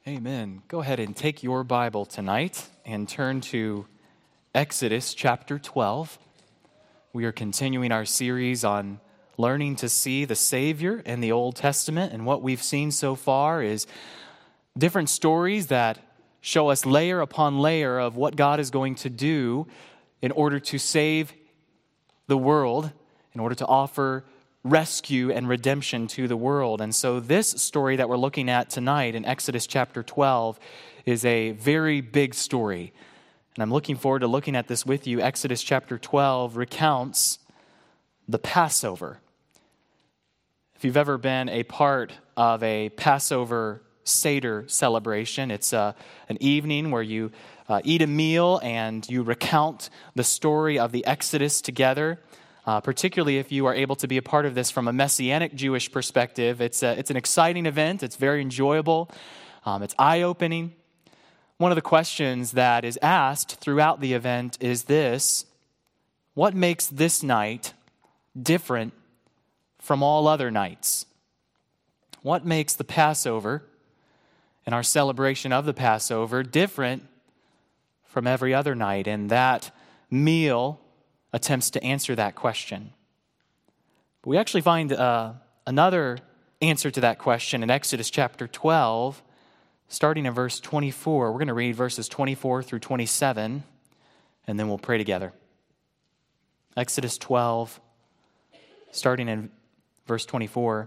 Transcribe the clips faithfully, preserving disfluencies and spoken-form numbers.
Amen. Go ahead and take your Bible tonight and turn to Exodus chapter twelve. We are continuing our series on learning to see the Savior in the Old Testament, and what we've seen so far is different stories that show us layer upon layer of what God is going to do in order to save the world, in order to offer rescue and redemption to the world. And so this story that we're looking at tonight in Exodus chapter twelve is a very big story. And I'm looking forward to looking at this with you. Exodus chapter twelve recounts the Passover. If you've ever been a part of a Passover Seder celebration, it's a, an evening where you uh, eat a meal and you recount the story of the Exodus together. Uh, particularly if you are able to be a part of this from a Messianic Jewish perspective. It's a, it's an exciting event. It's very enjoyable. Um, it's eye-opening. One of the questions that is asked throughout the event is this: what makes this night different from all other nights? What makes the Passover and our celebration of the Passover different from every other night? And that meal attempts to answer that question. But we actually find uh, another answer to that question in Exodus chapter twelve, starting in verse twenty-four. We're going to read verses twenty-four through twenty-seven, and then we'll pray together. Exodus twelve, starting in verse twenty-four.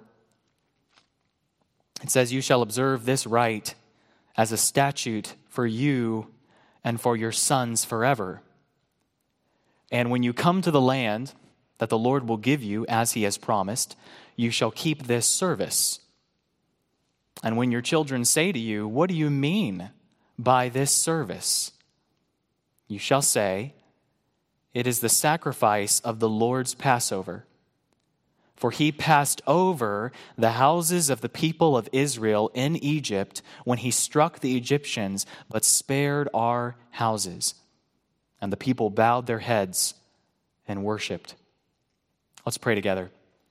It says, "You shall observe this rite as a statute for you and for your sons forever. And when you come to the land that the Lord will give you as he has promised, you shall keep this service. And when your children say to you, 'What do you mean by this service?' you shall say, 'It is the sacrifice of the Lord's Passover. For he passed over the houses of the people of Israel in Egypt when he struck the Egyptians, but spared our houses.' And the people bowed their heads and worshiped." Let's pray together.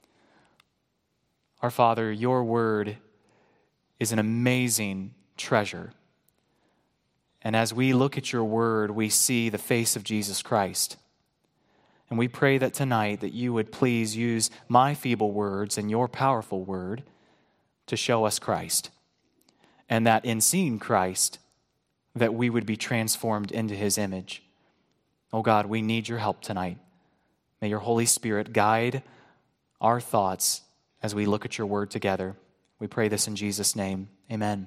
Our Father, your word is an amazing treasure. And as we look at your word, we see the face of Jesus Christ. And we pray that tonight that you would please use my feeble words and your powerful word to show us Christ. And that in seeing Christ, that we would be transformed into his image. Oh God, we need your help tonight. May your Holy Spirit guide our thoughts as we look at your word together. We pray this in Jesus' name. Amen.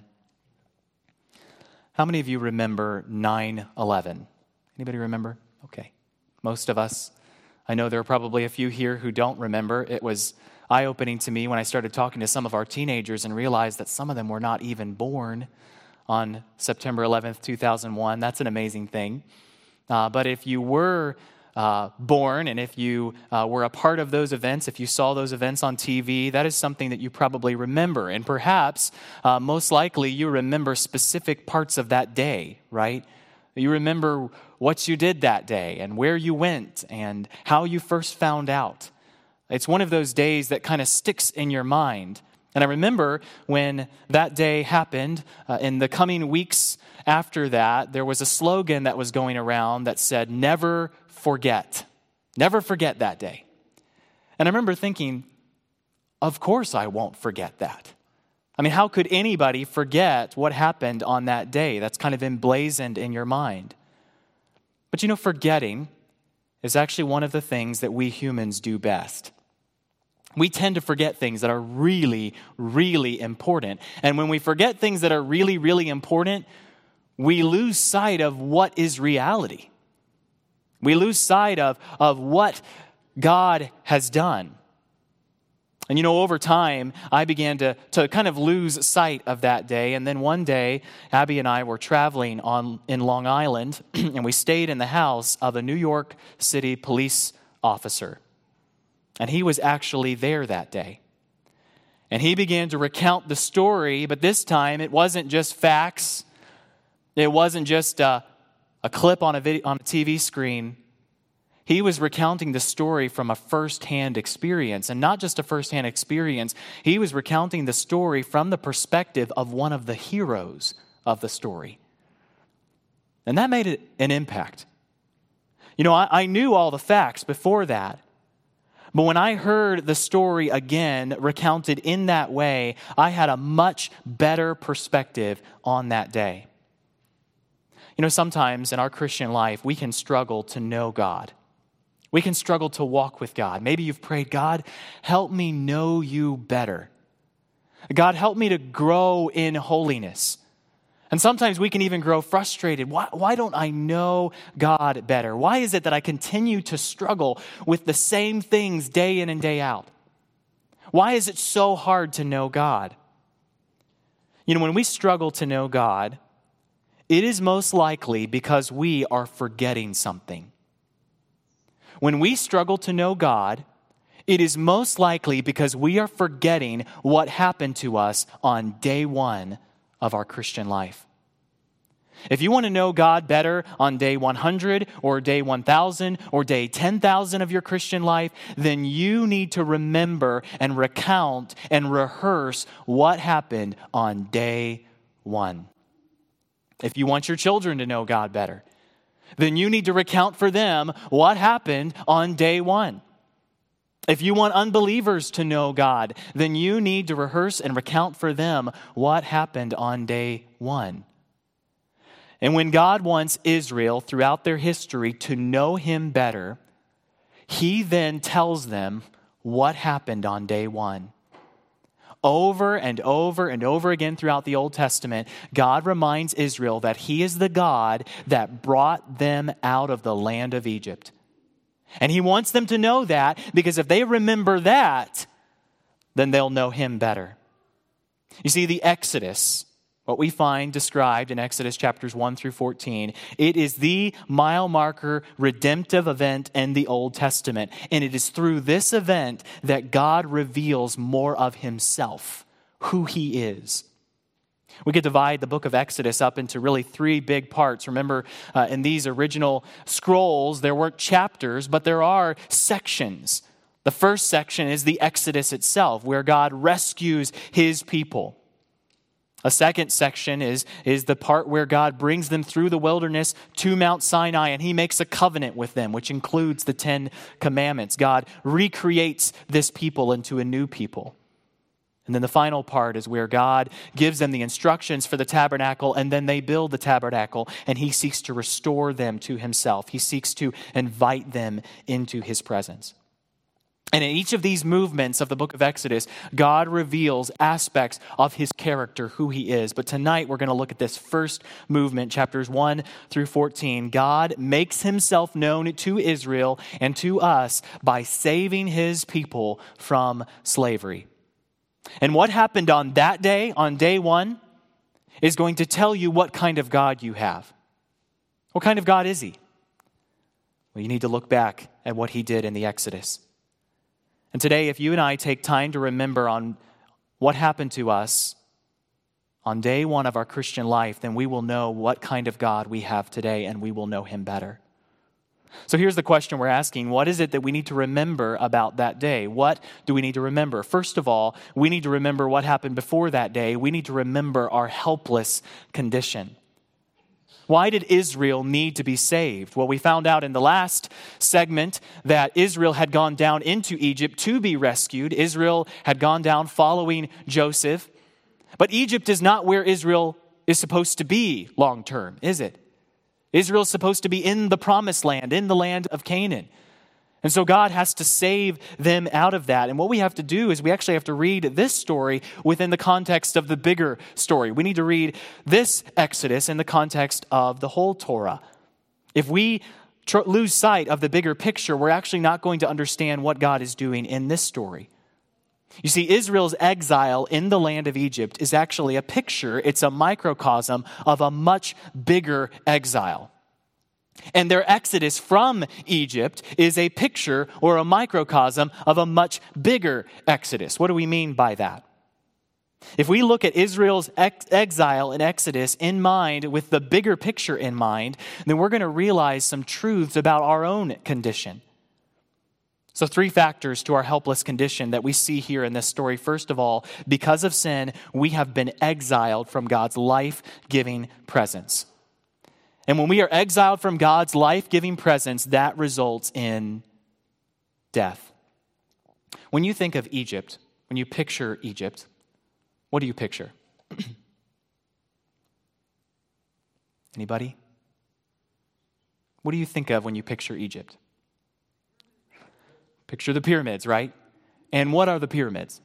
How many of you remember nine eleven? Anybody remember? Okay. Most of us. I know there are probably a few here who don't remember. It was eye-opening to me when I started talking to some of our teenagers and realized that some of them were not even born on September eleventh, two thousand one. That's an amazing thing. Uh, but if you were uh, born and if you uh, were a part of those events, if you saw those events on T V, that is something that you probably remember. And perhaps, uh, most likely, you remember specific parts of that day, right? You remember what you did that day and where you went and how you first found out. It's one of those days that kind of sticks in your mind. And I remember when that day happened, uh, in the coming weeks after that, there was a slogan that was going around that said, "Never forget." Never forget that day. And I remember thinking, of course I won't forget that. I mean, how could anybody forget what happened on that day? That's kind of emblazoned in your mind. But you know, forgetting is actually one of the things that we humans do best. We tend to forget things that are really, really important. And when we forget things that are really, really important, we lose sight of what is reality. We lose sight of, of what God has done. And you know, over time, I began to, to kind of lose sight of that day. And then one day, Abby and I were traveling on in Long Island, and we stayed in the house of a New York City police officer. And he was actually there that day. And he began to recount the story, but this time it wasn't just facts. It wasn't just a, a clip on a video, on a T V screen. He was recounting the story from a first-hand experience, and not just a first-hand experience. He was recounting the story from the perspective of one of the heroes of the story. And that made it an impact. You know, I, I knew all the facts before that. But when I heard the story again recounted in that way, I had a much better perspective on that day. You know, sometimes in our Christian life, we can struggle to know God. We can struggle to walk with God. Maybe you've prayed, God, help me know you better. God, help me to grow in holiness. And sometimes we can even grow frustrated. Why, why don't I know God better? Why is it that I continue to struggle with the same things day in and day out? Why is it so hard to know God? You know, when we struggle to know God, it is most likely because we are forgetting something. When we struggle to know God, it is most likely because we are forgetting what happened to us on day one of our Christian life. If you want to know God better on day one hundred or day one thousand or day ten thousand of your Christian life, then you need to remember and recount and rehearse what happened on day one. If you want your children to know God better, then you need to recount for them what happened on day one. If you want unbelievers to know God, then you need to rehearse and recount for them what happened on day one. And when God wants Israel throughout their history to know Him better, He then tells them what happened on day one. Over and over and over again throughout the Old Testament, God reminds Israel that He is the God that brought them out of the land of Egypt. And He wants them to know that, because if they remember that, then they'll know Him better. You see, the Exodus, what we find described in Exodus chapters one through fourteen, it is the mile marker redemptive event in the Old Testament. And it is through this event that God reveals more of Himself, who He is. We could divide the book of Exodus up into really three big parts. Remember, uh, in these original scrolls, there weren't chapters, but there are sections. The first section is the Exodus itself, where God rescues His people. A second section is, is the part where God brings them through the wilderness to Mount Sinai, and He makes a covenant with them, which includes the Ten Commandments. God recreates this people into a new people. And then the final part is where God gives them the instructions for the tabernacle, and then they build the tabernacle, and He seeks to restore them to Himself. He seeks to invite them into His presence. And in each of these movements of the book of Exodus, God reveals aspects of His character, who He is. But tonight we're going to look at this first movement, chapters one through fourteen. God makes Himself known to Israel and to us by saving His people from slavery. And what happened on that day, on day one, is going to tell you what kind of God you have. What kind of God is He? Well, you need to look back at what He did in the Exodus. And today, if you and I take time to remember on what happened to us on day one of our Christian life, then we will know what kind of God we have today, and we will know Him better. So here's the question we're asking. What is it that we need to remember about that day? What do we need to remember? First of all, we need to remember what happened before that day. We need to remember our helpless condition. Why did Israel need to be saved? Well, we found out in the last segment that Israel had gone down into Egypt to be rescued. Israel had gone down following Joseph. But Egypt is not where Israel is supposed to be long term, is it? Israel is supposed to be in the promised land, in the land of Canaan. And so God has to save them out of that. And what we have to do is we actually have to read this story within the context of the bigger story. We need to read this Exodus in the context of the whole Torah. If we tr- lose sight of the bigger picture, we're actually not going to understand what God is doing in this story. You see, Israel's exile in the land of Egypt is actually a picture, it's a microcosm of a much bigger exile. And their exodus from Egypt is a picture or a microcosm of a much bigger exodus. What do we mean by that? If we look at Israel's ex- exile and exodus in mind with the bigger picture in mind, then we're going to realize some truths about our own condition. So three factors to our helpless condition that we see here in this story. First of all, because of sin, we have been exiled from God's life-giving presence. And when we are exiled from God's life-giving presence, that results in death. When you think of Egypt, when you picture Egypt, what do you picture? Anybody? What do you think of when you picture Egypt? Picture the pyramids, right? And what are the pyramids?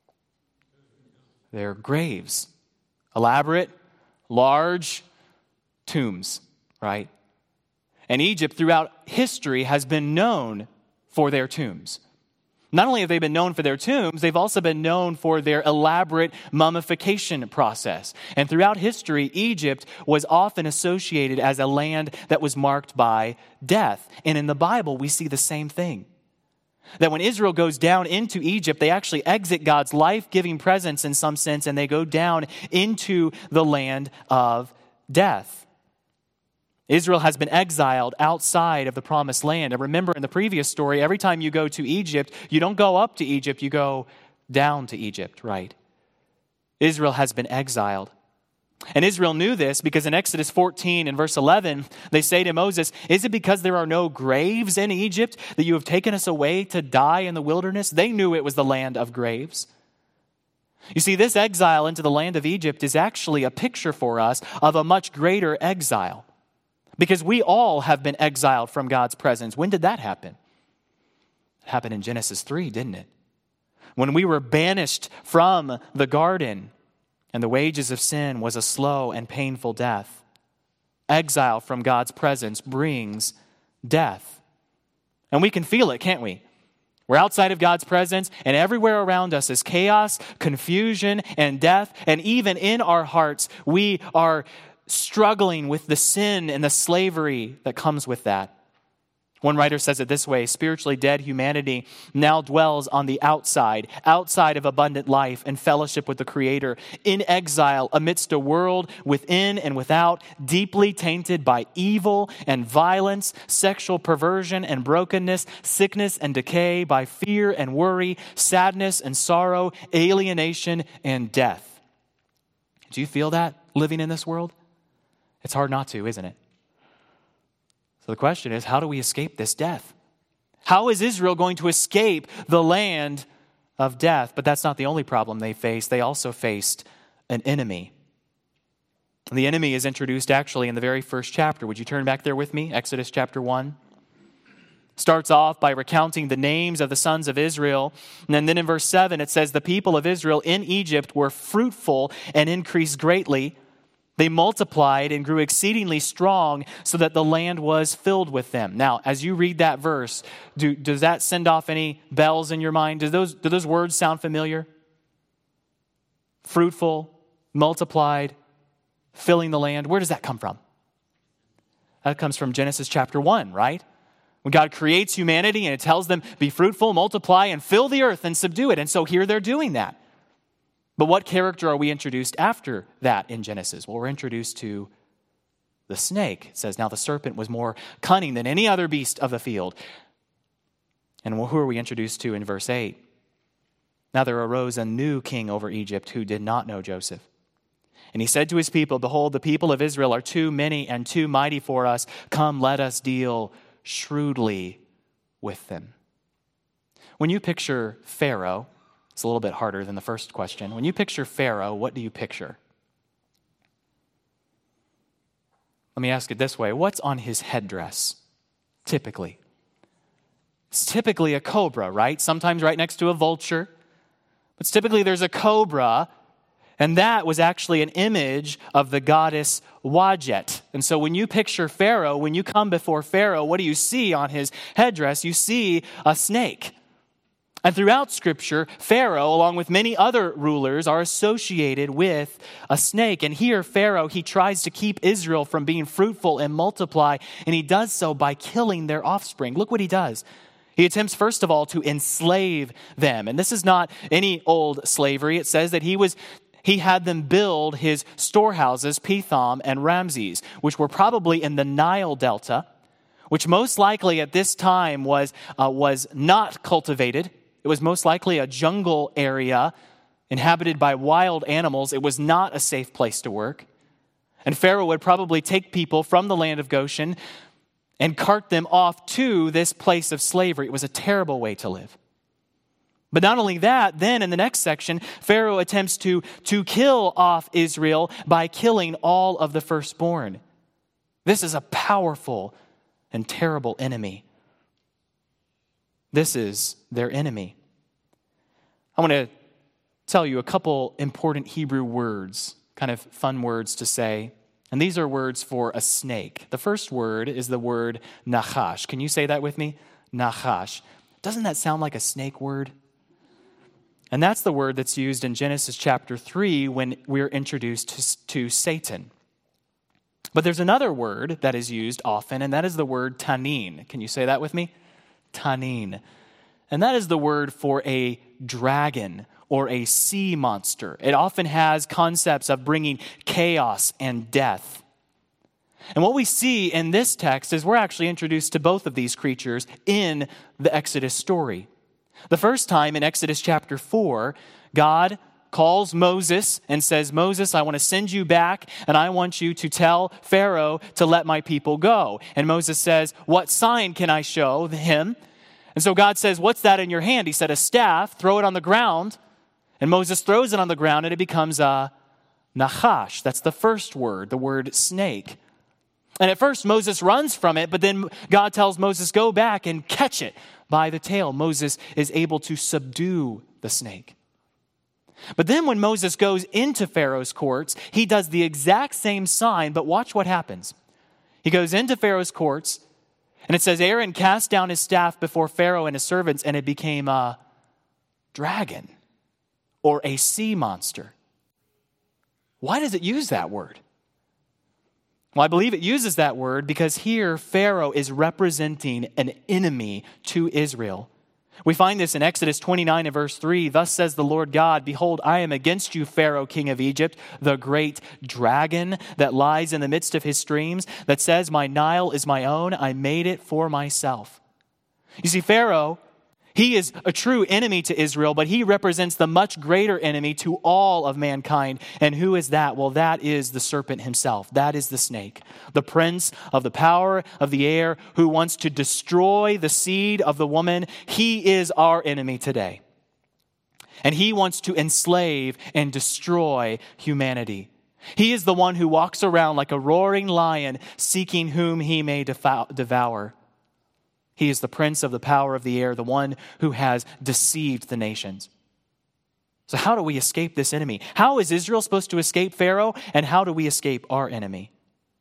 They're graves. Elaborate, large tombs, right? And Egypt throughout history has been known for their tombs. Not only have they been known for their tombs, they've also been known for their elaborate mummification process. And throughout history, Egypt was often associated as a land that was marked by death. And in the Bible, we see the same thing. That when Israel goes down into Egypt, they actually exit God's life-giving presence in some sense, and they go down into the land of death. Israel has been exiled outside of the promised land. And remember in the previous story, every time you go to Egypt, you don't go up to Egypt, you go down to Egypt, right? Israel has been exiled. And Israel knew this because in Exodus fourteen and verse eleven, they say to Moses, "Is it because there are no graves in Egypt that you have taken us away to die in the wilderness?" They knew it was the land of graves. You see, this exile into the land of Egypt is actually a picture for us of a much greater exile. Because we all have been exiled from God's presence. When did that happen? It happened in Genesis three, didn't it? When we were banished from the garden, and the wages of sin was a slow and painful death. Exile from God's presence brings death. And we can feel it, can't we? We're outside of God's presence, and everywhere around us is chaos, confusion, and death. And even in our hearts, we are struggling with the sin and the slavery that comes with that. One writer says it this way: spiritually dead humanity now dwells on the outside, outside of abundant life and fellowship with the Creator, in exile amidst a world within and without, deeply tainted by evil and violence, sexual perversion and brokenness, sickness and decay, by fear and worry, sadness and sorrow, alienation and death. Do you feel that living in this world? It's hard not to, isn't it? So the question is, how do we escape this death? How is Israel going to escape the land of death? But that's not the only problem they faced. They also faced an enemy. The enemy is introduced actually in the very first chapter. Would you turn back there with me? Exodus chapter one. Starts off by recounting the names of the sons of Israel. And then in verse seven, it says, "The people of Israel in Egypt were fruitful and increased greatly. They multiplied and grew exceedingly strong so that the land was filled with them." Now, as you read that verse, do, does that send off any bells in your mind? Do those, do those words sound familiar? Fruitful, multiplied, filling the land. Where does that come from? That comes from Genesis chapter one, right? When God creates humanity and it tells them, be fruitful, multiply, and fill the earth and subdue it. And so here they're doing that. But what character are we introduced after that in Genesis? Well, we're introduced to the snake. It says, now the serpent was more cunning than any other beast of the field. And who are we introduced to in verse eight? Now there arose a new king over Egypt who did not know Joseph. And he said to his people, behold, the people of Israel are too many and too mighty for us. Come, let us deal shrewdly with them. When you picture Pharaoh, it's a little bit harder than the first question. When you picture Pharaoh, what do you picture? Let me ask it this way. What's on his headdress, typically? It's typically a cobra, right? Sometimes right next to a vulture. But typically there's a cobra, and that was actually an image of the goddess Wadjet. And so when you picture Pharaoh, when you come before Pharaoh, what do you see on his headdress? You see a snake. And throughout Scripture, Pharaoh, along with many other rulers, are associated with a snake. And here, Pharaoh, he tries to keep Israel from being fruitful and multiply, and he does so by killing their offspring. Look what he does. He attempts, first of all, to enslave them. And this is not any old slavery. It says that he was he had them build his storehouses, Pithom and Ramses, which were probably in the Nile Delta, which most likely at this time was, uh, was not cultivated. It was most likely a jungle area inhabited by wild animals. It was not a safe place to work. And Pharaoh would probably take people from the land of Goshen and cart them off to this place of slavery. It was a terrible way to live. But not only that, then in the next section, Pharaoh attempts to, to kill off Israel by killing all of the firstborn. This is a powerful and terrible enemy. This is their enemy. I want to tell you a couple important Hebrew words, kind of fun words to say. And these are words for a snake. The first word is the word nachash. Can you say that with me? Nachash. Doesn't that sound like a snake word? And that's the word that's used in Genesis chapter three when we're introduced to, to Satan. But there's another word that is used often, and that is the word tanin. Can you say that with me? Tanin. And that is the word for a dragon or a sea monster. It often has concepts of bringing chaos and death. And what we see in this text is we're actually introduced to both of these creatures in the Exodus story. The first time in Exodus chapter four, God calls Moses and says, Moses, I want to send you back and I want you to tell Pharaoh to let my people go. And Moses says, what sign can I show him? And so God says, what's that in your hand? He said, a staff, throw it on the ground. And Moses throws it on the ground and it becomes a nachash. That's the first word, the word snake. And at first Moses runs from it, but then God tells Moses, go back and catch it by the tail. Moses is able to subdue the snake. But then when Moses goes into Pharaoh's courts, he does the exact same sign, but watch what happens. He goes into Pharaoh's courts, and it says Aaron cast down his staff before Pharaoh and his servants, and it became a dragon or a sea monster. Why does it use that word? Well, I believe it uses that word because here Pharaoh is representing an enemy to Israel. We find this in Exodus twenty-nine and verse three. Thus says the Lord God, behold, I am against you, Pharaoh, king of Egypt, the great dragon that lies in the midst of his streams, that says, my Nile is my own, I made it for myself. You see, Pharaoh, he is a true enemy to Israel, but he represents the much greater enemy to all of mankind. And who is that? Well, that is the serpent himself. That is the snake, the prince of the power of the air who wants to destroy the seed of the woman. He is our enemy today. And he wants to enslave and destroy humanity. He is the one who walks around like a roaring lion, seeking whom he may devour. He is the prince of the power of the air, the one who has deceived the nations. So how do we escape this enemy? How is Israel supposed to escape Pharaoh? And how do we escape our enemy?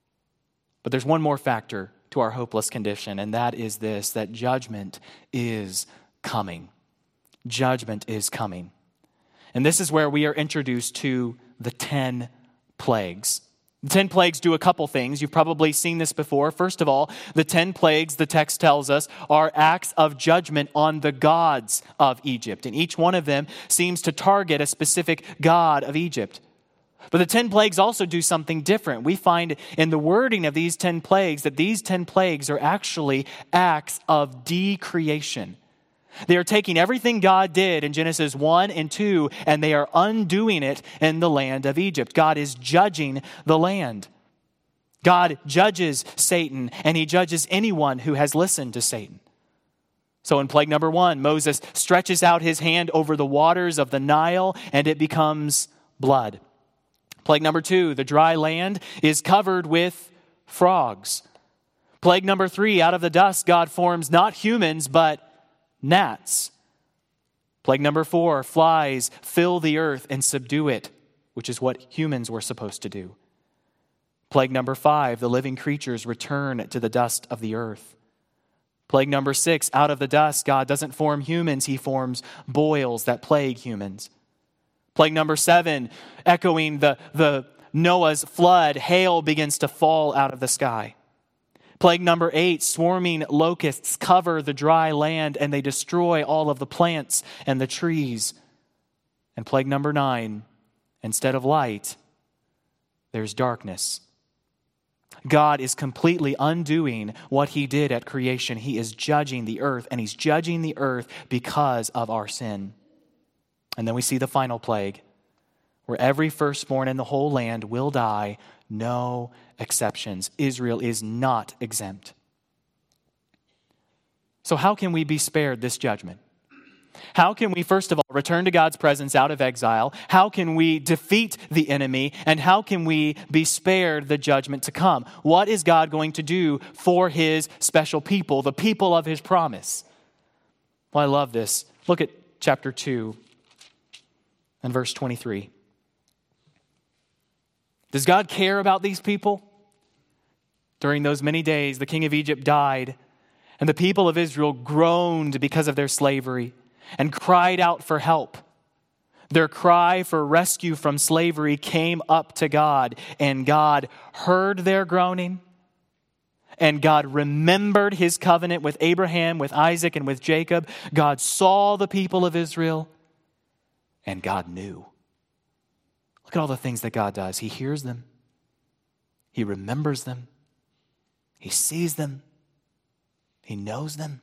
But there's one more factor to our hopeless condition, and that is this, that judgment is coming. Judgment is coming. And this is where we are introduced to the ten plagues. The ten plagues do a couple things. You've probably seen this before. First of all, the ten plagues, the text tells us, are acts of judgment on the gods of Egypt. And each one of them seems to target a specific god of Egypt. But the ten plagues also do something different. We find in the wording of these ten plagues that these ten plagues are actually acts of decreation. They are taking everything God did in Genesis one and two, and they are undoing it in the land of Egypt. God is judging the land. God judges Satan, and he judges anyone who has listened to Satan. So in plague number one, Moses stretches out his hand over the waters of the Nile, and it becomes blood. Plague number two, the dry land is covered with frogs. Plague number three, out of the dust, God forms not humans, but gnats. Plague number four, flies fill the earth and subdue it, which is what humans were supposed to do. Plague number five, the living creatures return to the dust of the earth. Plague number six, out of the dust, God doesn't form humans, he forms boils that plague humans. Plague number seven, echoing the, the Noah's flood, hail begins to fall out of the sky. Plague number eight, swarming locusts cover the dry land and they destroy all of the plants and the trees. And plague number nine, instead of light, there's darkness. God is completely undoing what he did at creation. He is judging the earth, and he's judging the earth because of our sin. And then we see the final plague, where every firstborn in the whole land will die, no exceptions. Israel is not exempt. So how can we be spared this judgment? How can we, first of all, return to God's presence out of exile? How can we defeat the enemy? And how can we be spared the judgment to come? What is God going to do for his special people, the people of his promise? Well, I love this. Look at chapter two and verse twenty-three. Does God care about these people? During those many days, the king of Egypt died, and the people of Israel groaned because of their slavery and cried out for help. Their cry for rescue from slavery came up to God, and God heard their groaning, and God remembered his covenant with Abraham, with Isaac, and with Jacob. God saw the people of Israel, and God knew. Look at all the things that God does. He hears them. He remembers them. He sees them. He knows them.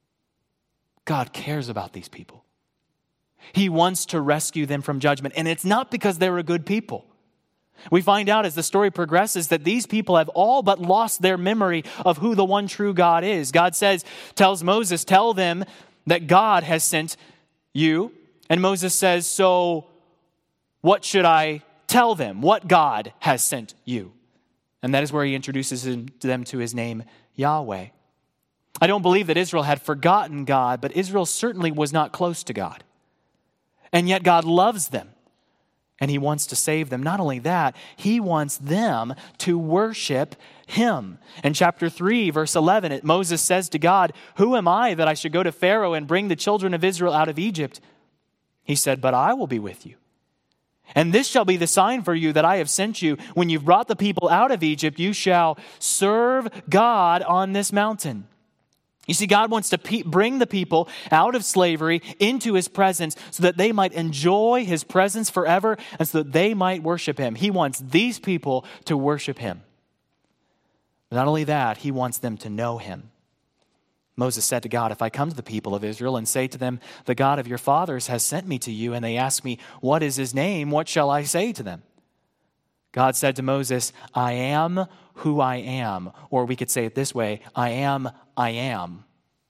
God cares about these people. He wants to rescue them from judgment. And it's not because they're a good people. We find out as the story progresses that these people have all but lost their memory of who the one true God is. God says, tells Moses, tell them that God has sent you. And Moses says, so what should I tell them? What God has sent you? And that is where he introduces them to his name, Yahweh. I don't believe that Israel had forgotten God, but Israel certainly was not close to God. And yet God loves them, and he wants to save them. Not only that, he wants them to worship him. In chapter three, verse eleven, Moses says to God, who am I that I should go to Pharaoh and bring the children of Israel out of Egypt? He said, but I will be with you. And this shall be the sign for you that I have sent you. When you've brought the people out of Egypt, you shall serve God on this mountain. You see, God wants to pe- bring the people out of slavery into his presence so that they might enjoy his presence forever and so that they might worship him. He wants these people to worship him. But not only that, he wants them to know him. Moses said to God, if I come to the people of Israel and say to them, the God of your fathers has sent me to you, and they ask me, what is his name? What shall I say to them? God said to Moses, I am who I am. Or we could say it this way, I am, I am.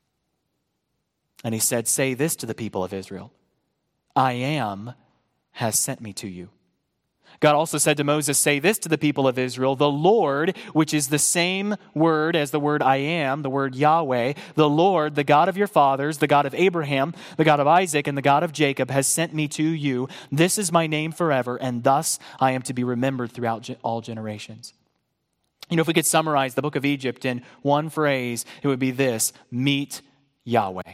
And he said, say this to the people of Israel, I am has sent me to you. God also said to Moses, say this to the people of Israel, the Lord, which is the same word as the word I am, the word Yahweh, the Lord, the God of your fathers, the God of Abraham, the God of Isaac, and the God of Jacob has sent me to you. This is my name forever, and thus I am to be remembered throughout all generations. You know, if we could summarize the book of Egypt in one phrase, it would be this: meet Yahweh.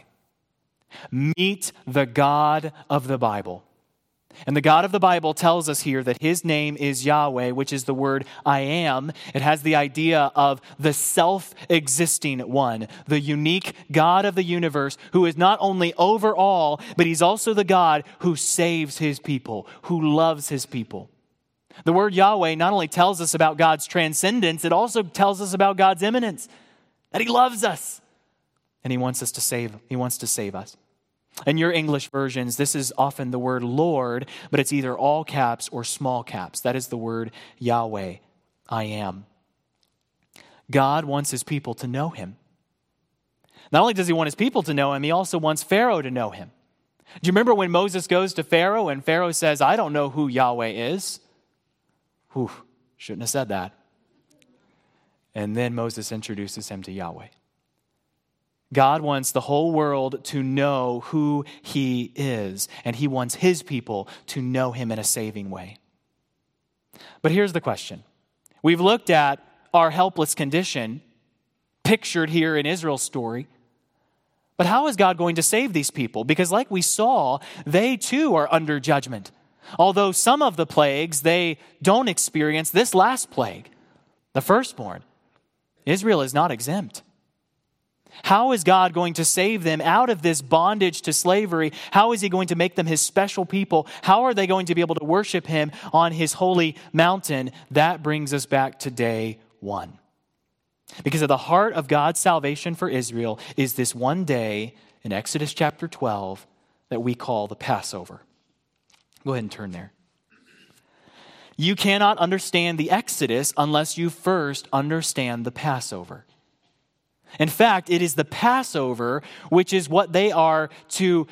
Meet the God of the Bible. And the God of the Bible tells us here that his name is Yahweh, which is the word I am. It has the idea of the self-existing one, the unique God of the universe who is not only over all, but he's also the God who saves his people, who loves his people. The word Yahweh not only tells us about God's transcendence, it also tells us about God's immanence, that he loves us and he wants us to save, he wants to save us. In your English versions, this is often the word Lord, but it's either all caps or small caps. That is the word Yahweh, I am. God wants his people to know him. Not only does he want his people to know him, he also wants Pharaoh to know him. Do you remember when Moses goes to Pharaoh and Pharaoh says, I don't know who Yahweh is? Whew, shouldn't have said that. And then Moses introduces him to Yahweh. God wants the whole world to know who he is, and he wants his people to know him in a saving way. But here's the question. We've looked at our helpless condition pictured here in Israel's story. But how is God going to save these people? Because like we saw, they too are under judgment. Although some of the plagues they don't experience, this last plague, the firstborn, Israel is not exempt. How is God going to save them out of this bondage to slavery? How is he going to make them his special people? How are they going to be able to worship him on his holy mountain? That brings us back to day one. Because at the heart of God's salvation for Israel is this one day in Exodus chapter twelve that we call the Passover. Go ahead and turn there. You cannot understand the Exodus unless you first understand the Passover. In fact, it is the Passover which is what they are to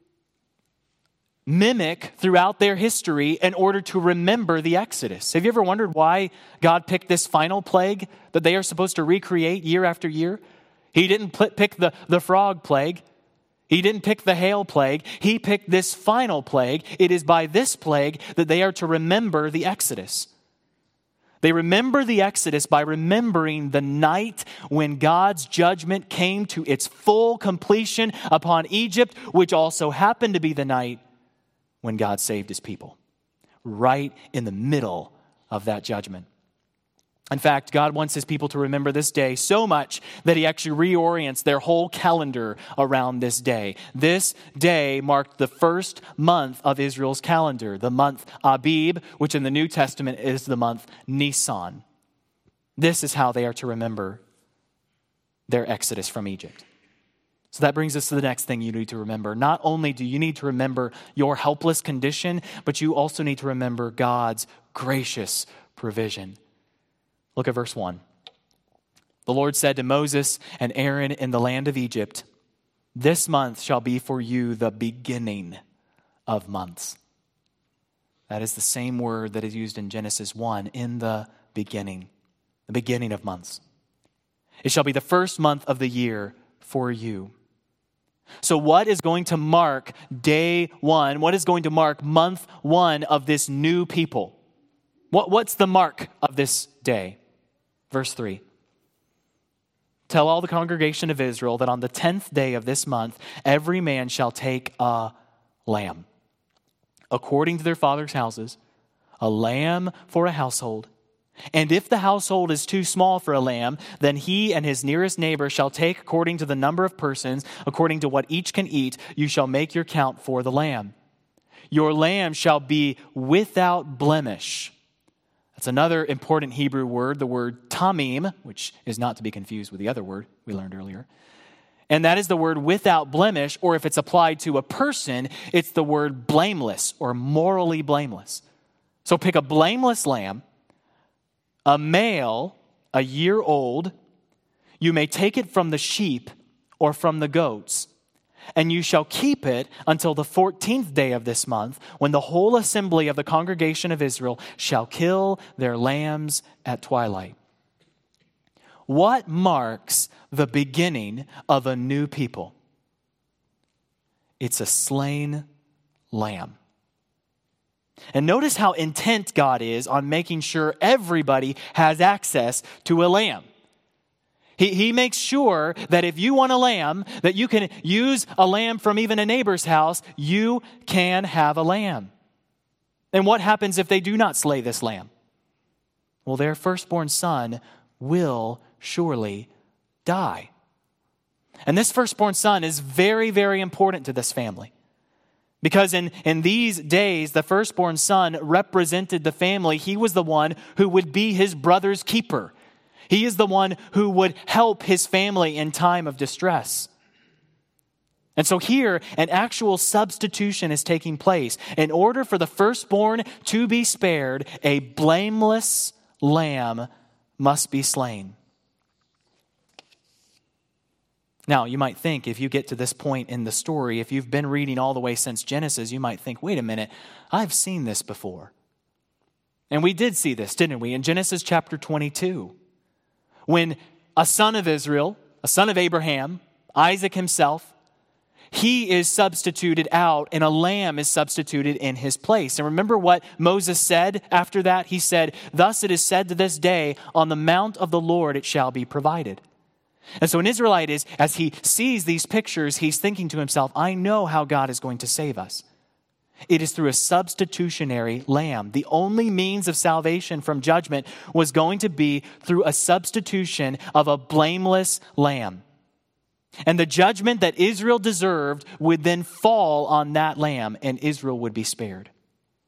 mimic throughout their history in order to remember the Exodus. Have you ever wondered why God picked this final plague that they are supposed to recreate year after year? He didn't pick the, the frog plague. He didn't pick the hail plague. He picked this final plague. It is by this plague that they are to remember the Exodus. They remember the Exodus by remembering the night when God's judgment came to its full completion upon Egypt, which also happened to be the night when God saved his people, right in the middle of that judgment. In fact, God wants his people to remember this day so much that he actually reorients their whole calendar around this day. This day marked the first month of Israel's calendar, the month Abib, which in the New Testament is the month Nisan. This is how they are to remember their exodus from Egypt. So that brings us to the next thing you need to remember. Not only do you need to remember your helpless condition, but you also need to remember God's gracious provision. Look at verse one. The Lord said to Moses and Aaron in the land of Egypt, "This month shall be for you the beginning of months." That is the same word that is used in Genesis one, in the beginning, the beginning of months. It shall be the first month of the year for you. So what is going to mark day one? What is going to mark month one of this new people? What, what's the mark of this day? Verse three. Tell all the congregation of Israel that on the tenth day of this month, every man shall take a lamb, according to their father's houses, a lamb for a household. And if the household is too small for a lamb, then he and his nearest neighbor shall take according to the number of persons, according to what each can eat, you shall make your count for the lamb. Your lamb shall be without blemish. That's another important Hebrew word, the word tamim, which is not to be confused with the other word we learned earlier. And that is the word without blemish, or if it's applied to a person, it's the word blameless or morally blameless. So pick a blameless lamb, a male, a year old. You may take it from the sheep or from the goats, and you shall keep it until the fourteenth day of this month, when the whole assembly of the congregation of Israel shall kill their lambs at twilight. What marks the beginning of a new people? It's a slain lamb. And notice how intent God is on making sure everybody has access to a lamb. He, he makes sure that if you want a lamb, that you can use a lamb from even a neighbor's house, you can have a lamb. And what happens if they do not slay this lamb? Well, their firstborn son will surely die. And this firstborn son is very, very important to this family. Because in, in these days, the firstborn son represented the family. He was the one who would be his brother's keeper. He is the one who would help his family in time of distress. And so here, an actual substitution is taking place. In order for the firstborn to be spared, a blameless lamb must be slain. Now, you might think, if you get to this point in the story, if you've been reading all the way since Genesis, you might think, wait a minute, I've seen this before. And we did see this, didn't we? In Genesis chapter twenty-two, when a son of Israel, a son of Abraham, Isaac himself, he is substituted out and a lamb is substituted in his place. And remember what Moses said after that? He said, "Thus it is said to this day, on the mount of the Lord it shall be provided." And so an Israelite is, as he sees these pictures, he's thinking to himself, I know how God is going to save us. It is through a substitutionary lamb. The only means of salvation from judgment was going to be through a substitution of a blameless lamb. And the judgment that Israel deserved would then fall on that lamb, and Israel would be spared.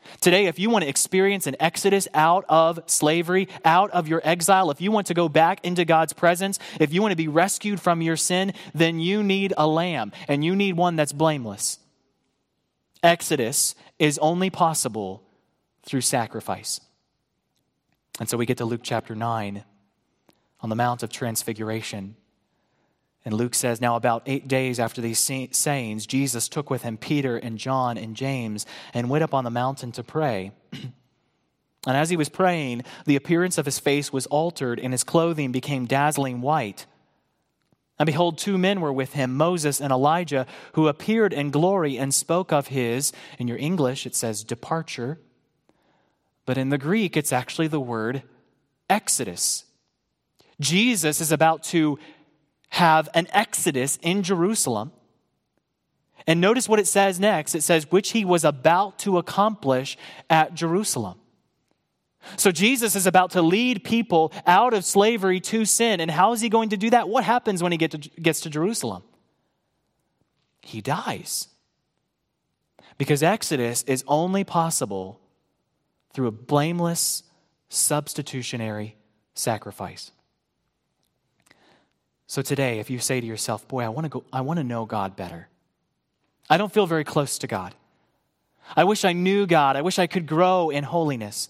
Today, if you want to experience an exodus out of slavery, out of your exile, if you want to go back into God's presence, if you want to be rescued from your sin, then you need a lamb, and you need one that's blameless. Exodus is only possible through sacrifice. And so we get to Luke chapter nine on the Mount of Transfiguration. And Luke says, now about eight days after these sayings, Jesus took with him Peter and John and James and went up on the mountain to pray. And as he was praying, the appearance of his face was altered and his clothing became dazzling white. And behold, two men were with him, Moses and Elijah, who appeared in glory and spoke of his, in your English it says departure, but in the Greek it's actually the word exodus. Jesus is about to have an exodus in Jerusalem. And notice what it says next. It says, which he was about to accomplish at Jerusalem. So Jesus is about to lead people out of slavery to sin. And how is he going to do that? What happens when he get to, gets to Jerusalem? He dies. Because Exodus is only possible through a blameless, substitutionary sacrifice. So today, if you say to yourself, boy, I want to go, I want to know God better. I don't feel very close to God. I wish I knew God. I wish I could grow in holiness.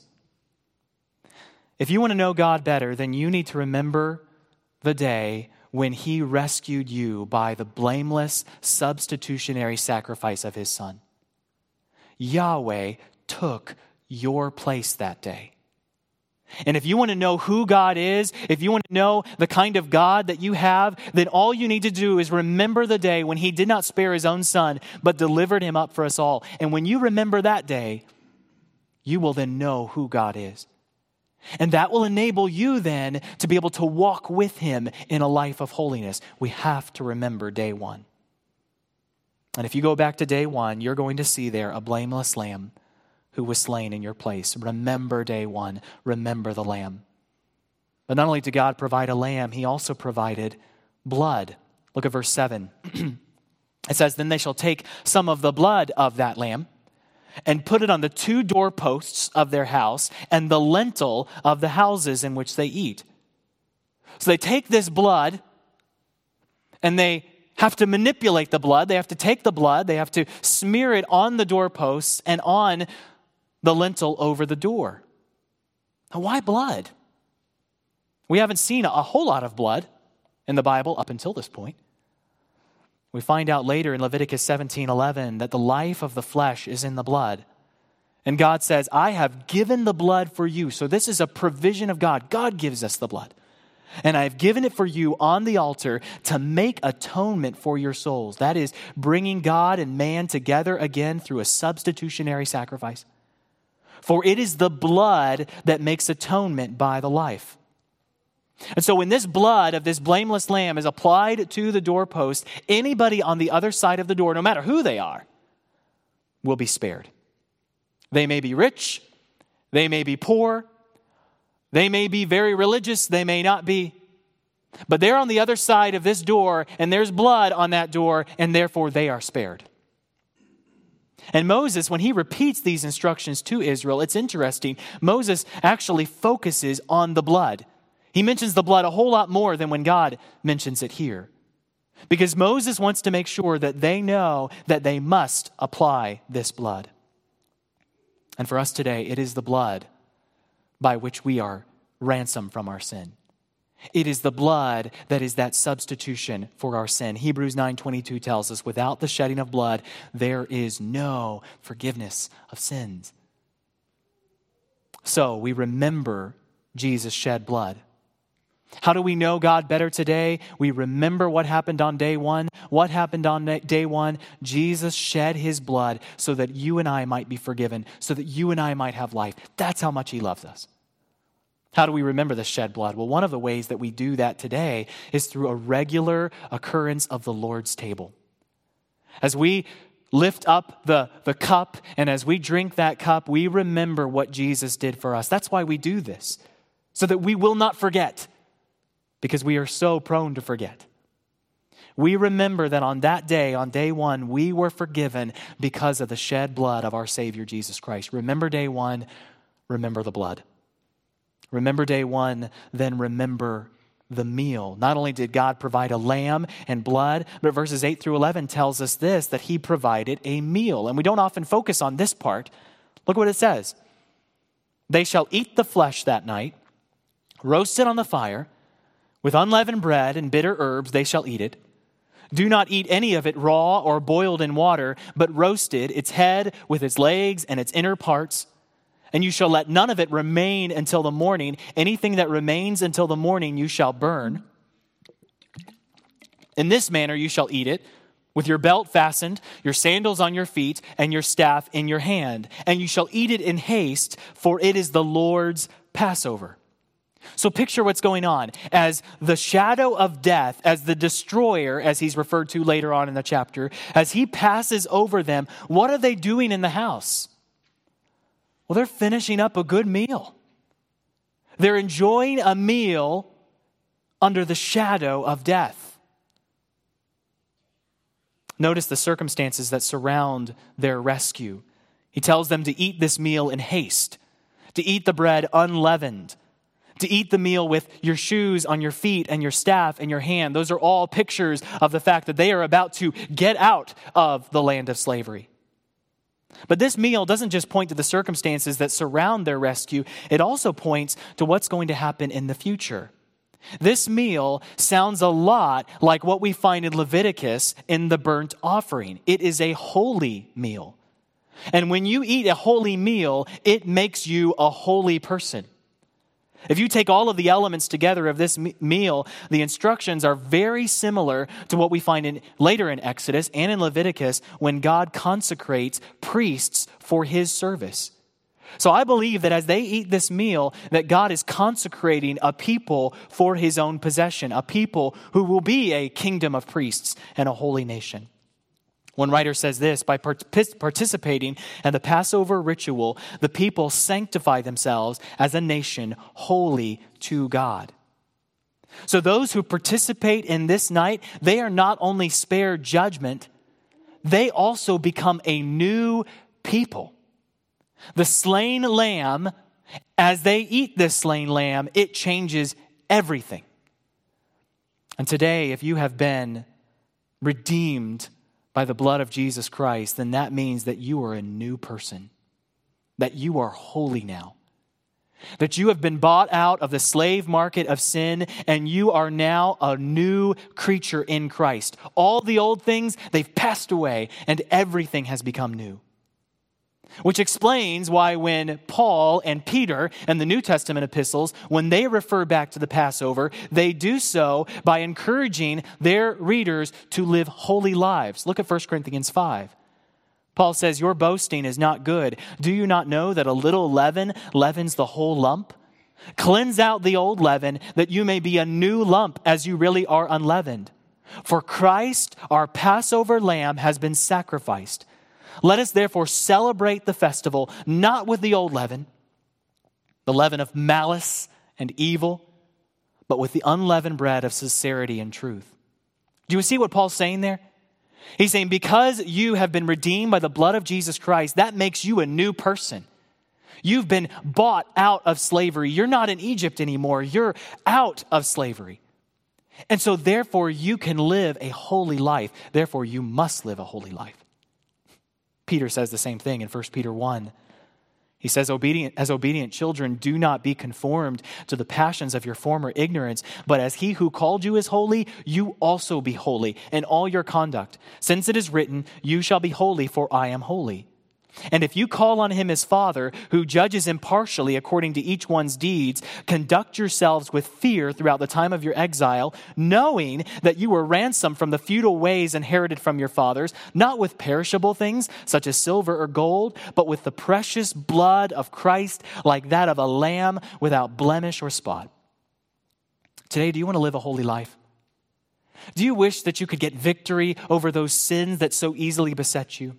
If you want to know God better, then you need to remember the day when he rescued you by the blameless substitutionary sacrifice of his Son. Yahweh took your place that day. And if you want to know who God is, if you want to know the kind of God that you have, then all you need to do is remember the day when he did not spare his own Son, but delivered him up for us all. And when you remember that day, you will then know who God is. And that will enable you then to be able to walk with him in a life of holiness. We have to remember day one. And if you go back to day one, you're going to see there a blameless lamb who was slain in your place. Remember day one. Remember the lamb. But not only did God provide a lamb, he also provided blood. Look at verse seven. It says, then they shall take some of the blood of that lamb and put it on the two doorposts of their house and the lintel of the houses in which they eat. So they take this blood and they have to manipulate the blood. They have to take the blood. They have to smear it on the doorposts and on the lintel over the door. Now, why blood? We haven't seen a whole lot of blood in the Bible up until this point. We find out later in Leviticus seventeen eleven that the life of the flesh is in the blood. And God says, I have given the blood for you. So this is a provision of God. God gives us the blood. And I have given it for you on the altar to make atonement for your souls. That is bringing God and man together again through a substitutionary sacrifice. For it is the blood that makes atonement by the life. And so when this blood of this blameless lamb is applied to the doorpost, anybody on the other side of the door, no matter who they are, will be spared. They may be rich, they may be poor, they may be very religious, they may not be. But they're on the other side of this door, and there's blood on that door, and therefore they are spared. And Moses, when he repeats these instructions to Israel, it's interesting. Moses actually focuses on the blood. He mentions the blood a whole lot more than when God mentions it here. Because Moses wants to make sure that they know that they must apply this blood. And for us today, it is the blood by which we are ransomed from our sin. It is the blood that is that substitution for our sin. Hebrews nine twenty-two tells us, without the shedding of blood, there is no forgiveness of sins. So we remember Jesus shed blood. How do we know God better today? We remember what happened on day one. What happened on day one? Jesus shed his blood so that you and I might be forgiven, so that you and I might have life. That's how much he loves us. How do we remember the shed blood? Well, one of the ways that we do that today is through a regular occurrence of the Lord's table. As we lift up the, the cup and as we drink that cup, we remember what Jesus did for us. That's why we do this, so that we will not forget, because we are so prone to forget. We remember that on that day, on day one, we were forgiven because of the shed blood of our Savior, Jesus Christ. Remember day one, remember the blood. Remember day one, then remember the meal. Not only did God provide a lamb and blood, but verses eight through eleven tells us this, that he provided a meal. And we don't often focus on this part. Look what it says. They shall eat the flesh that night, roasted on the fire, with unleavened bread and bitter herbs they shall eat it. Do not eat any of it raw or boiled in water, but roasted, its head with its legs and its inner parts. And you shall let none of it remain until the morning. Anything that remains until the morning you shall burn. In this manner you shall eat it, with your belt fastened, your sandals on your feet, and your staff in your hand. And you shall eat it in haste, for it is the Lord's Passover. So picture what's going on. As the shadow of death, as the destroyer, as he's referred to later on in the chapter, as he passes over them, what are they doing in the house? Well, they're finishing up a good meal. They're enjoying a meal under the shadow of death. Notice the circumstances that surround their rescue. He tells them to eat this meal in haste, to eat the bread unleavened, to eat the meal with your shoes on your feet and your staff in your hand. Those are all pictures of the fact that they are about to get out of the land of slavery. But this meal doesn't just point to the circumstances that surround their rescue. It also points to what's going to happen in the future. This meal sounds a lot like what we find in Leviticus in the burnt offering. It is a holy meal. And when you eat a holy meal, it makes you a holy person. If you take all of the elements together of this meal, the instructions are very similar to what we find in later in Exodus and in Leviticus when God consecrates priests for his service. So I believe that as they eat this meal, that God is consecrating a people for his own possession, a people who will be a kingdom of priests and a holy nation. One writer says this, by participating in the Passover ritual, the people sanctify themselves as a nation holy to God. So those who participate in this night, they are not only spared judgment, they also become a new people. The slain lamb, as they eat this slain lamb, it changes everything. And today, if you have been redeemed by the blood of Jesus Christ, then that means that you are a new person, that you are holy now, that you have been bought out of the slave market of sin, and you are now a new creature in Christ. All the old things, they've passed away, and everything has become new. Which explains why when Paul and Peter and the New Testament epistles, when they refer back to the Passover, they do so by encouraging their readers to live holy lives. Look at First Corinthians five. Paul says, your boasting is not good. Do you not know that a little leaven leavens the whole lump? Cleanse out the old leaven, that you may be a new lump as you really are unleavened. For Christ, our Passover lamb, has been sacrificed. Let us therefore celebrate the festival, not with the old leaven, the leaven of malice and evil, but with the unleavened bread of sincerity and truth. Do you see what Paul's saying there? He's saying because you have been redeemed by the blood of Jesus Christ, that makes you a new person. You've been bought out of slavery. You're not in Egypt anymore. You're out of slavery. And so therefore you can live a holy life. Therefore you must live a holy life. Peter says the same thing in First Peter one. He says, obedient, as obedient children, do not be conformed to the passions of your former ignorance, but as he who called you is holy, you also be holy in all your conduct. Since it is written, you shall be holy, for I am holy. And if you call on him as Father, who judges impartially according to each one's deeds, conduct yourselves with fear throughout the time of your exile, knowing that you were ransomed from the futile ways inherited from your fathers, not with perishable things such as silver or gold, but with the precious blood of Christ, like that of a lamb without blemish or spot. Today, do you want to live a holy life? Do you wish that you could get victory over those sins that so easily beset you?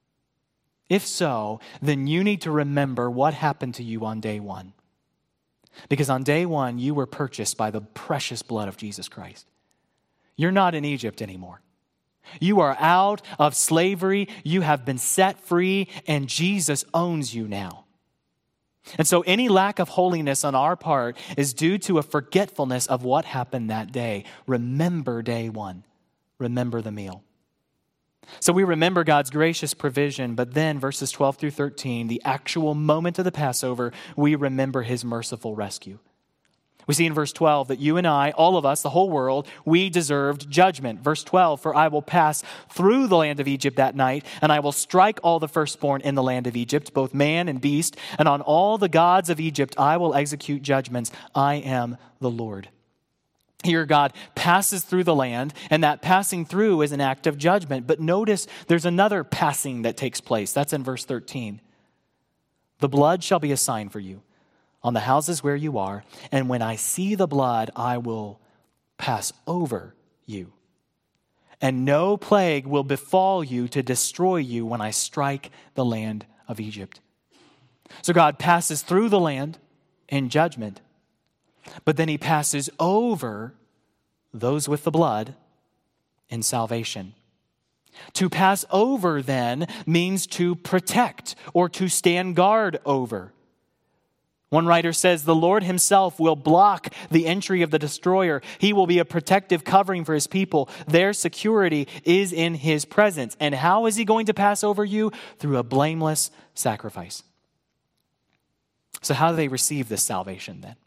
If so, then you need to remember what happened to you on day one. Because on day one, you were purchased by the precious blood of Jesus Christ. You're not in Egypt anymore. You are out of slavery. You have been set free, and Jesus owns you now. And so any lack of holiness on our part is due to a forgetfulness of what happened that day. Remember day one. Remember the meal. So we remember God's gracious provision, but then verses twelve through thirteen, the actual moment of the Passover, we remember his merciful rescue. We see in verse twelve that you and I, all of us, the whole world, we deserved judgment. Verse twelve, for I will pass through the land of Egypt that night, and I will strike all the firstborn in the land of Egypt, both man and beast, and on all the gods of Egypt I will execute judgments. I am the Lord. Here God passes through the land, and that passing through is an act of judgment. But notice there's another passing that takes place. That's in verse thirteen. The blood shall be a sign for you on the houses where you are, and when I see the blood, I will pass over you. And no plague will befall you to destroy you when I strike the land of Egypt. So God passes through the land in judgment, but then he passes over those with the blood in salvation. To pass over, then, means to protect or to stand guard over. One writer says, the Lord himself will block the entry of the destroyer. He will be a protective covering for his people. Their security is in his presence. And how is he going to pass over you? Through a blameless sacrifice. So how do they receive this salvation then?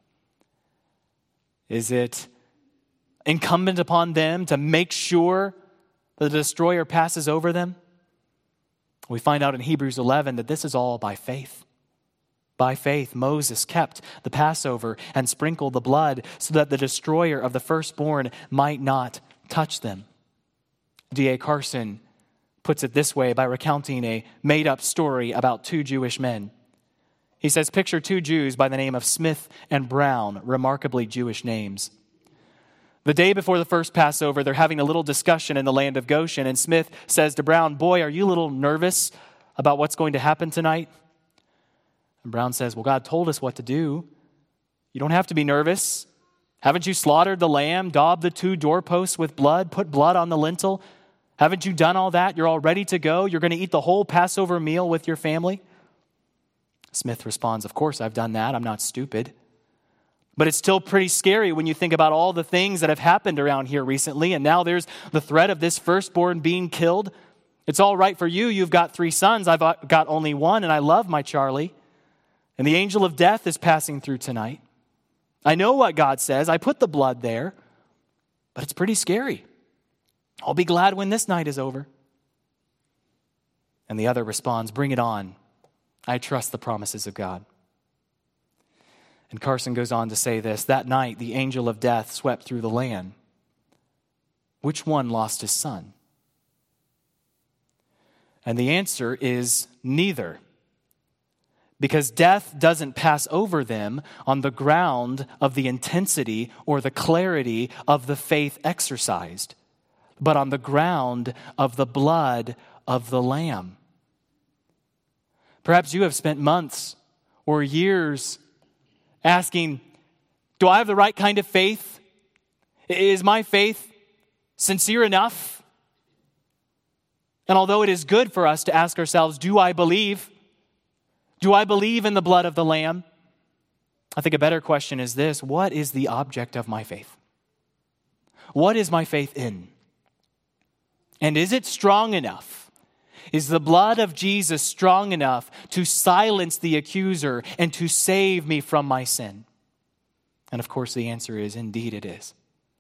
Is it incumbent upon them to make sure that the destroyer passes over them? We find out in Hebrews eleven that this is all by faith. By faith, Moses kept the Passover and sprinkled the blood so that the destroyer of the firstborn might not touch them. D A Carson puts it this way by recounting a made-up story about two Jewish men. He says, picture two Jews by the name of Smith and Brown, remarkably Jewish names. The day before the first Passover, they're having a little discussion in the land of Goshen, and Smith says to Brown, boy, are you a little nervous about what's going to happen tonight? And Brown says, well, God told us what to do. You don't have to be nervous. Haven't you slaughtered the lamb, daubed the two doorposts with blood, put blood on the lintel? Haven't you done all that? You're all ready to go. You're going to eat the whole Passover meal with your family. Smith responds, of course I've done that. I'm not stupid. But it's still pretty scary when you think about all the things that have happened around here recently. And now there's the threat of this firstborn being killed. It's all right for you. You've got three sons. I've got only one, and I love my Charlie. And the angel of death is passing through tonight. I know what God says. I put the blood there. But it's pretty scary. I'll be glad when this night is over. And the other responds, bring it on. I trust the promises of God. And Carson goes on to say this, that night the angel of death swept through the land. Which one lost his son? And the answer is neither. Because death doesn't pass over them on the ground of the intensity or the clarity of the faith exercised, but on the ground of the blood of the Lamb. Perhaps you have spent months or years asking, do I have the right kind of faith? Is my faith sincere enough? And although it is good for us to ask ourselves, do I believe? Do I believe in the blood of the Lamb? I think a better question is this, what is the object of my faith? What is my faith in? And is it strong enough? Is the blood of Jesus strong enough to silence the accuser and to save me from my sin? And of course the answer is indeed it is.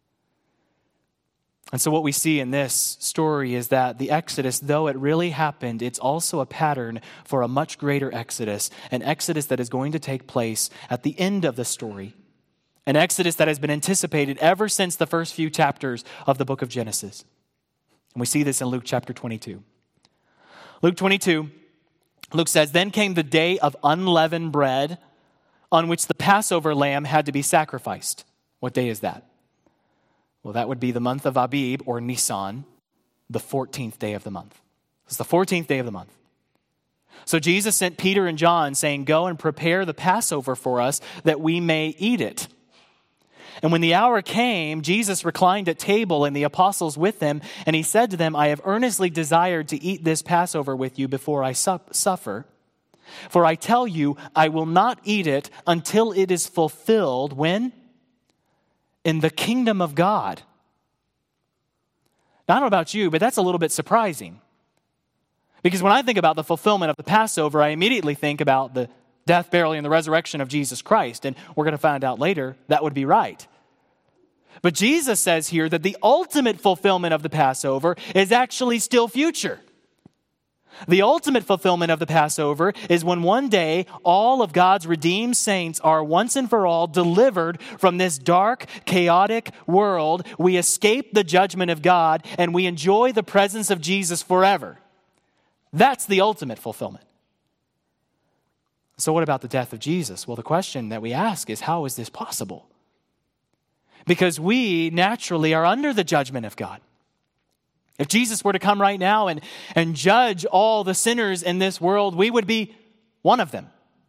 And so what we see in this story is that the Exodus, though it really happened, it's also a pattern for a much greater Exodus, an Exodus that is going to take place at the end of the story, an Exodus that has been anticipated ever since the first few chapters of the book of Genesis. And we see this in Luke chapter twenty-two. Luke twenty-two, Luke says, then came the day of unleavened bread on which the Passover lamb had to be sacrificed. What day is that? Well, that would be the month of Abib or Nisan, the fourteenth day of the month. It's the fourteenth day of the month. So Jesus sent Peter and John saying, go and prepare the Passover for us that we may eat it. And when the hour came, Jesus reclined at table and the apostles with him, and he said to them, I have earnestly desired to eat this Passover with you before I su- suffer. For I tell you, I will not eat it until it is fulfilled. When? In the kingdom of God. Now, I don't know about you, but that's a little bit surprising. Because when I think about the fulfillment of the Passover, I immediately think about the death, burial, and the resurrection of Jesus Christ. And we're going to find out later that would be right. But Jesus says here that the ultimate fulfillment of the Passover is actually still future. The ultimate fulfillment of the Passover is when one day all of God's redeemed saints are once and for all delivered from this dark, chaotic world. We escape the judgment of God and we enjoy the presence of Jesus forever. That's the ultimate fulfillment. So what about the death of Jesus? Well, the question that we ask is, how is this possible? Because we naturally are under the judgment of God. If Jesus were to come right now and, and judge all the sinners in this world, we would be one of them.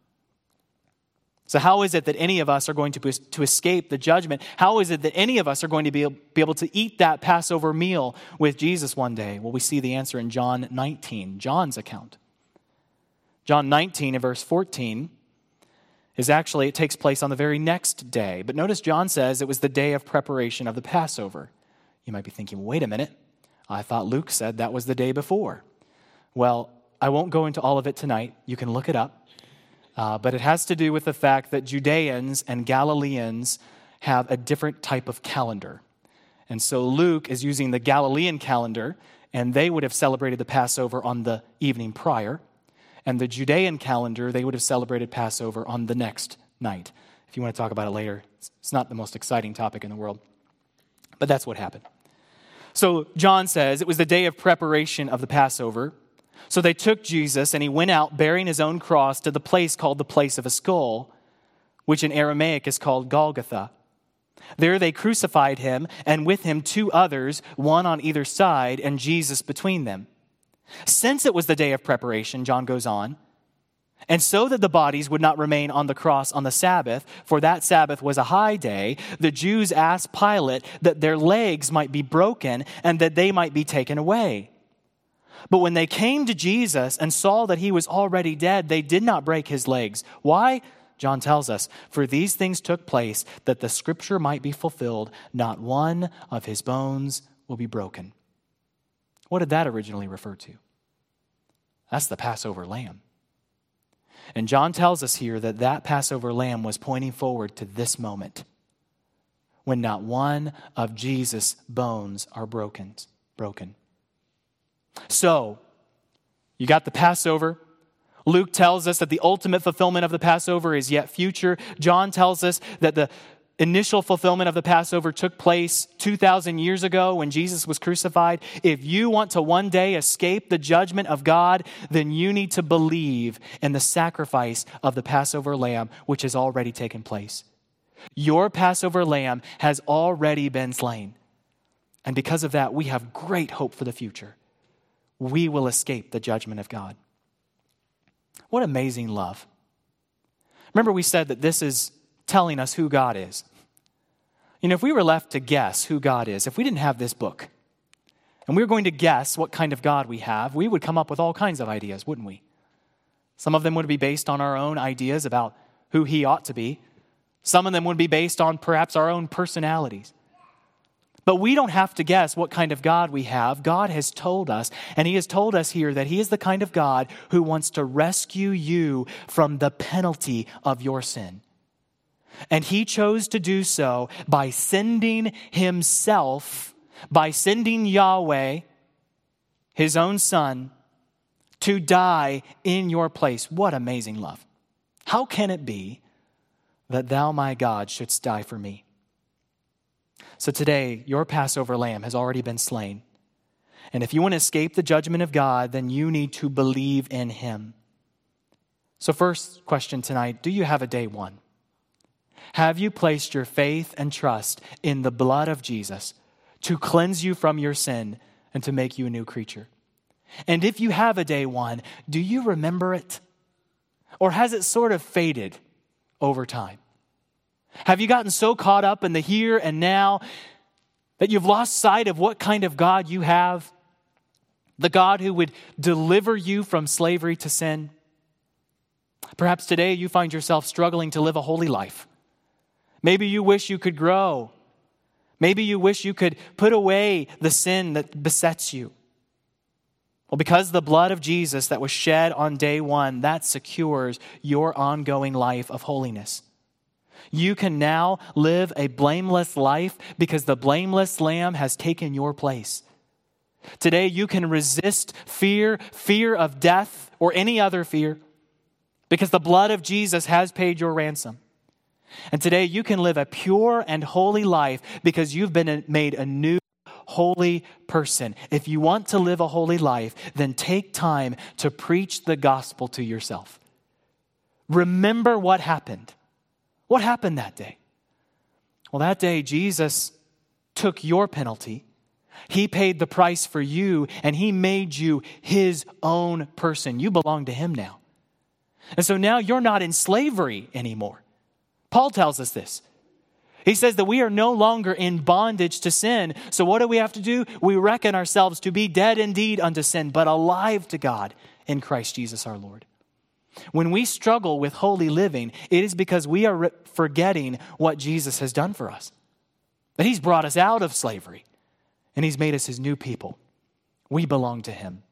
So how is it that any of us are going to, to escape the judgment? How is it that any of us are going to be, be able to eat that Passover meal with Jesus one day? Well, we see the answer in John nineteen, John's account. John nineteen and verse fourteen is actually, it takes place on the very next day. But notice John says it was the day of preparation of the Passover. You might be thinking, wait a minute. I thought Luke said that was the day before. Well, I won't go into all of it tonight. You can look it up. Uh, but it has to do with the fact that Judeans and Galileans have a different type of calendar. And so Luke is using the Galilean calendar, and they would have celebrated the Passover on the evening prior. And the Judean calendar, they would have celebrated Passover on the next night. If you want to talk about it later, it's not the most exciting topic in the world. But that's what happened. So John says it was the day of preparation of the Passover. So they took Jesus and he went out bearing his own cross to the place called the place of a skull, which in Aramaic is called Golgotha. There they crucified him and with him two others, one on either side and Jesus between them. Since it was the day of preparation, John goes on, and so that the bodies would not remain on the cross on the Sabbath, for that Sabbath was a high day, the Jews asked Pilate that their legs might be broken and that they might be taken away. But when they came to Jesus and saw that he was already dead, they did not break his legs. Why? John tells us, for these things took place that the scripture might be fulfilled, not one of his bones will be broken. What did that originally refer to? That's the Passover lamb. And John tells us here that that Passover lamb was pointing forward to this moment when not one of Jesus' bones are broken. broken. So, you got the Passover. Luke tells us that the ultimate fulfillment of the Passover is yet future. John tells us that the initial fulfillment of the Passover took place two thousand years ago when Jesus was crucified. If you want to one day escape the judgment of God, then you need to believe in the sacrifice of the Passover lamb, which has already taken place. Your Passover lamb has already been slain. And because of that, we have great hope for the future. We will escape the judgment of God. What amazing love. Remember, we said that this is telling us who God is. You know, if we were left to guess who God is, if we didn't have this book, and we were going to guess what kind of God we have, we would come up with all kinds of ideas, wouldn't we? Some of them would be based on our own ideas about who he ought to be. Some of them would be based on perhaps our own personalities. But we don't have to guess what kind of God we have. God has told us, and he has told us here that he is the kind of God who wants to rescue you from the penalty of your sin. And he chose to do so by sending himself, by sending Yahweh, his own son, to die in your place. What amazing love. How can it be that thou, my God, shouldst die for me? So today, your Passover lamb has already been slain. And if you want to escape the judgment of God, then you need to believe in him. So first question tonight, do you have a day one? Have you placed your faith and trust in the blood of Jesus to cleanse you from your sin and to make you a new creature? And if you have a day one, do you remember it? Or has it sort of faded over time? Have you gotten so caught up in the here and now that you've lost sight of what kind of God you have? The God who would deliver you from slavery to sin. Perhaps today you find yourself struggling to live a holy life. Maybe you wish you could grow. Maybe you wish you could put away the sin that besets you. Well, because the blood of Jesus that was shed on day one, that secures your ongoing life of holiness. You can now live a blameless life because the blameless Lamb has taken your place. Today you can resist fear, fear of death, or any other fear, because the blood of Jesus has paid your ransom. And today you can live a pure and holy life because you've been made a new holy person. If you want to live a holy life, then take time to preach the gospel to yourself. Remember what happened. What happened that day? Well, that day Jesus took your penalty. He paid the price for you, and he made you his own person. You belong to him now. And so now you're not in slavery anymore. Paul tells us this. He says that we are no longer in bondage to sin. So what do we have to do? We reckon ourselves to be dead indeed unto sin, but alive to God in Christ Jesus our Lord. When we struggle with holy living, it is because we are forgetting what Jesus has done for us. That he's brought us out of slavery, and he's made us his new people. We belong to him.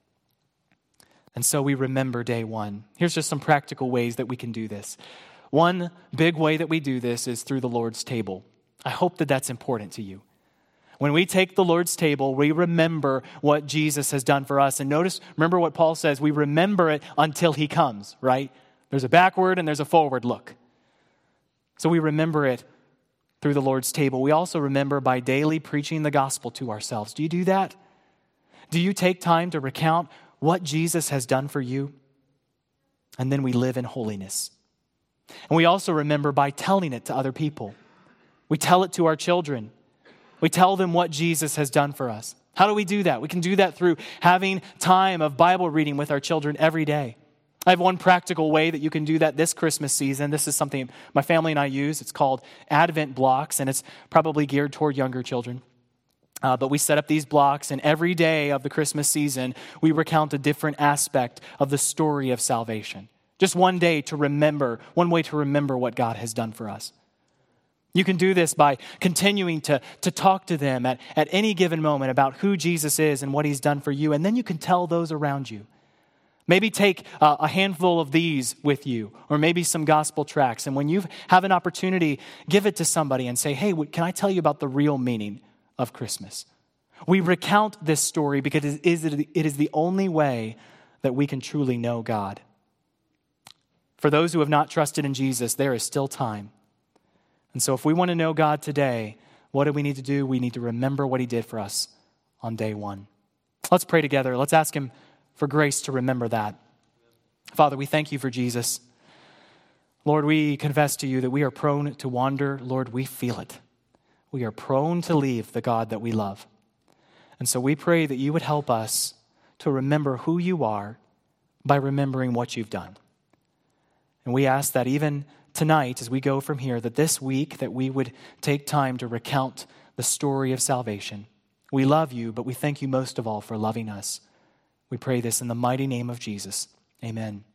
And so we remember day one. Here's just some practical ways that we can do this. One big way that we do this is through the Lord's table. I hope that that's important to you. When we take the Lord's table, we remember what Jesus has done for us. And notice, remember what Paul says, we remember it until he comes, right? There's a backward and there's a forward look. So we remember it through the Lord's table. We also remember by daily preaching the gospel to ourselves. Do you do that? Do you take time to recount what Jesus has done for you? And then we live in holiness. And we also remember by telling it to other people. We tell it to our children. We tell them what Jesus has done for us. How do we do that? We can do that through having time of Bible reading with our children every day. I have one practical way that you can do that this Christmas season. This is something my family and I use. It's called Advent blocks, and it's probably geared toward younger children. Uh, but we set up these blocks, and every day of the Christmas season, we recount a different aspect of the story of salvation. Just one day to remember, one way to remember what God has done for us. You can do this by continuing to, to talk to them at, at any given moment about who Jesus is and what he's done for you. And then you can tell those around you. Maybe take uh, a handful of these with you, or maybe some gospel tracts. And when you have an opportunity, give it to somebody and say, hey, can I tell you about the real meaning of Christmas? We recount this story because it is, it is the only way that we can truly know God. For those who have not trusted in Jesus, there is still time. And so if we want to know God today, what do we need to do? We need to remember what he did for us on day one. Let's pray together. Let's ask him for grace to remember that. Father, we thank you for Jesus. Lord, we confess to you that we are prone to wander. Lord, we feel it. We are prone to leave the God that we love. And so we pray that you would help us to remember who you are by remembering what you've done. And we ask that even tonight, as we go from here, that this week that we would take time to recount the story of salvation. We love you, but we thank you most of all for loving us. We pray this in the mighty name of Jesus. Amen.